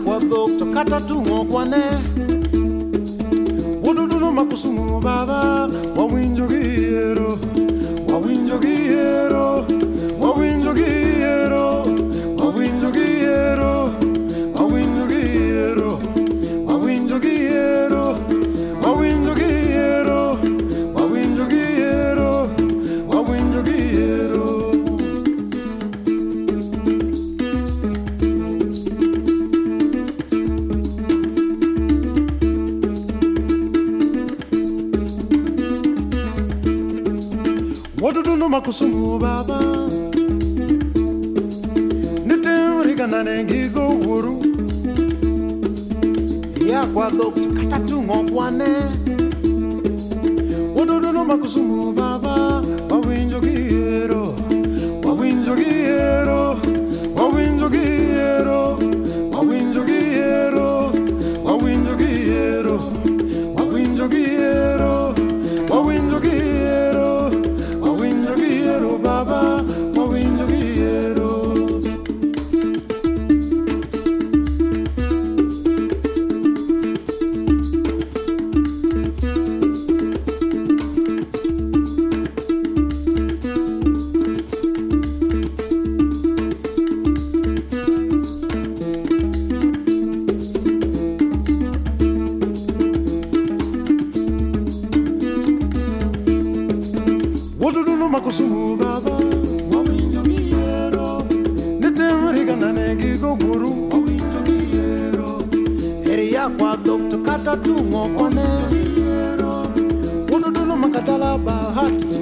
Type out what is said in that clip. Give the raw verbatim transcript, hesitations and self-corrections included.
kwa dhok to kata tungo kwane Woduduno makusumu baba Wawinjo giero Wawinjo giero Wawinjo giero Wawinjo giero Wawinjo giero Wawinjo giero Wawinjo giero Wawinjo giero Wawinjo giero Woduduno makusumu baba Nitem rigana nengigo wuru Ya kwa dhok kata tungo kwane Woduduno makusumu baba Wawinjo giero Wawinjo giero Wawinjo giero Wawinjo giero Wawinjo giero Wawinjo giero Wawinjo giero Wawinjo giero baba Wawinjo giero Woduduno makusumu baba Wawinjo giero Nitem rigana nengigo guru Wawinjo giero Eri ya kwa dhok to kata tungo kwane Woduduno makatala bahati